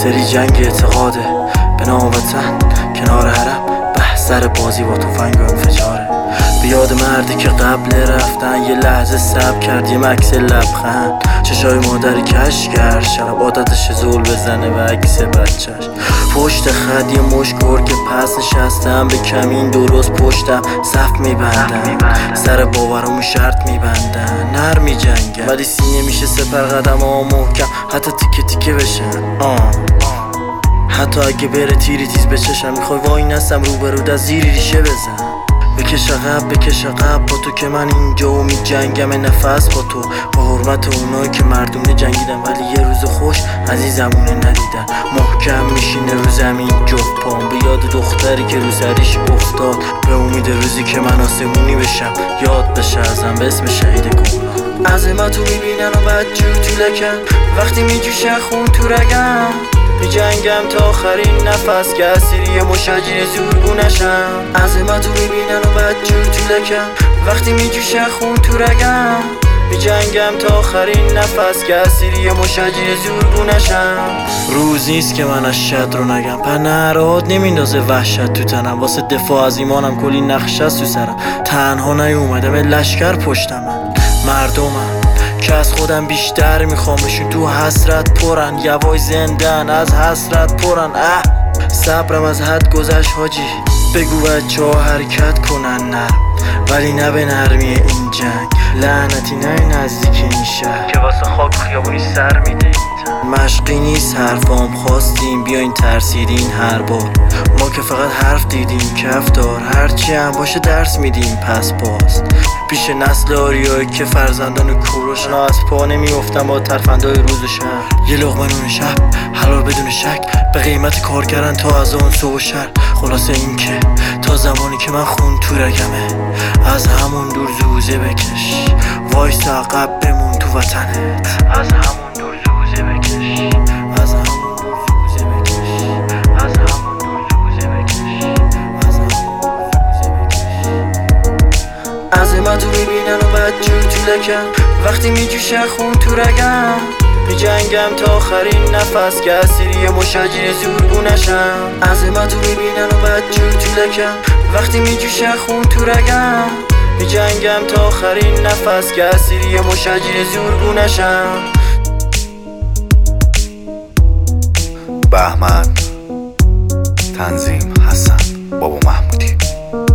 سری جنگ اعتقاده به نام وطن کنار حرم، بحثر بازی با تفنگ و انفجاره. به یاد مردی که قبل رفتن یه لحظه صبر کرد، یه مکس لبخند، چشای مادری کش کرد، شب عادتش زول بزنه و عکس بچهش. پشت خط یه مش گرگ پس نشستم، به کمین درست پشتم صف میبندن، سر باورمو شرط میبندن، نر میجنگن ولی سینه میشه سپر قدم ها محکم، حتی تیکه تیکه بشن. حتی اگه بره تیری تیز بچشم، میخوای وای نستم روبرود از زیری ریشه بزن. بکش عقب با تو که من اینجا و میجنگم نفس با تو، با حرمت اونایی که مردونه جنگیدن ولی یه روز خوش عزیزمونه ندیدن. محکم میشینه رو زمین جفت پام، به یاد دختری که رو سریش افتاد، به امید روزی که من آسمونی بشم، یاد بشه ازم به اسم شهید گمنام. عظمتو میبینن و بدجور تو لکن، وقتی میجوشه خون تو رگم، میجنگم تا آخرین نفس که اسیری مشجر زورگونشم. عظمتو میبینن و بدجور تو لکن، وقتی میجوشه خون تو رگم، میجنگم تا آخرین نفس که اسیری مشجر زورگونشم. روز نیست که من از شد رو نگم، پنهرات نمیندازه وحشت تو تنم، واسه دفاع از ایمانم کلی نقش است تو سرم. تنها نیومدم لشکر پشتم، مردمم که از خودم بیشتر میخوامشون، تو حسرت پرن، یوای زندن از حسرت پرن. صبرم از حد گذشت حاجی، بگو بچه ها حرکت کنن نرم، ولی نه به نرمی این جنگ، لعنتی نه نزدیک این شهر که واسه خاک خیابونی سر میده. مشقی نیست حرفام، خواستیم بیاین ترسیدین هر بار، ما که فقط حرف دیدیم کف دار، هرچی هم باشه درس میدیم پس باز. پیش نسل آریایی که فرزندان کوروشن از پا نمیافتن با ترفندای روز و شهر. یه لقمه نون شب حلال بدون شک، به قیمت کار کردن تا از اون صبح و شهر. خلاصه این که تا زمانی که من خون تو رگمه، از همون دور زوزه بکش، وایس عقب بمون تو وطنت، از همون دور زوزه بکش، از همون دور زوزه بکش، از همون دور زوزه بکش، از همون دور زوزه بکش. عظمتو میبینن و بدجور تو لکن، وقتی میجوشه خون تو رگم، میجنگم تا آخرین نفس که اسیری مشجر زورگونشم. عظمتو میبینن و بدجور تو لکن، وقتی میجوشه خون تو رگم، میجنگم تا آخرین نفس که اسیری مشجر زورگونشم. بهمن، تنظیم حسن، بابا محمودی.